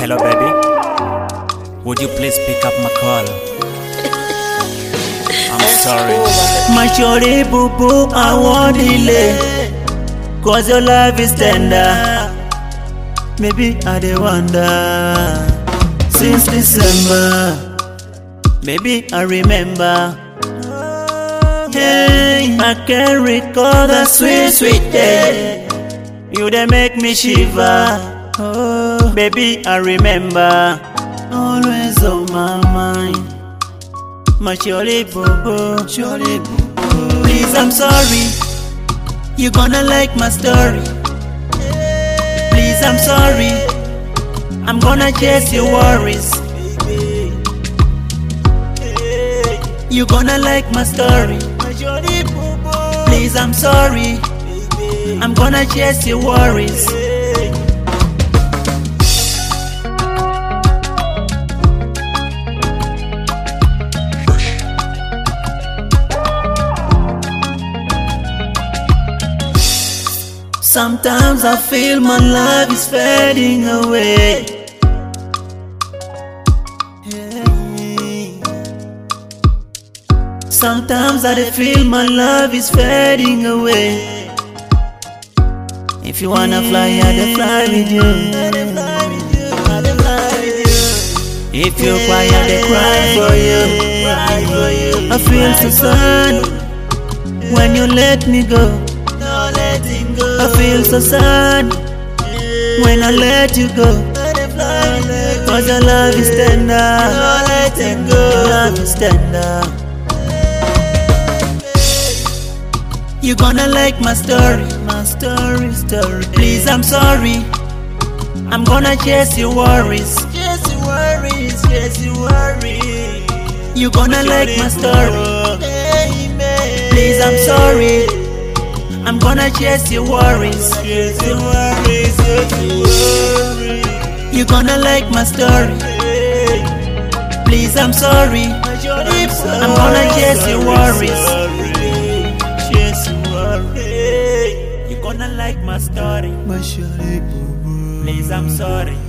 Hello, baby. Would you please pick up my call? I'm sorry. My shorty boo boo, I won't delay, 'cause your love is tender. Maybe I dey wonder since December. Maybe I remember. Hey, I can recall the sweet, sweet day. You dey make me shiver. Oh, baby, I remember. Always on my mind. My shorty boo boo, shorty boo boo. Please, I'm sorry. You gonna like my story. Please, I'm sorry. I'm gonna chase your worries. You gonna like my story. Please, I'm sorry. I'm gonna chase your worries. Sometimes I feel my love is fading away. Sometimes I feel my love is fading away. If you wanna fly, I'll fly with you. If you cry, I'll cry for you. I feel so sad when you let me go. I feel so sad when I let you go. 'Cause your love is tender. Your love is tender. You gonna like my story, my story. Please, I'm sorry. I'm gonna chase your worries. You gonna like my story. Please, I'm sorry. I'm gonna chase your worries. You gonna like my story. Please, I'm sorry. I'm gonna chase your worries. You gonna like my story. Please, I'm sorry.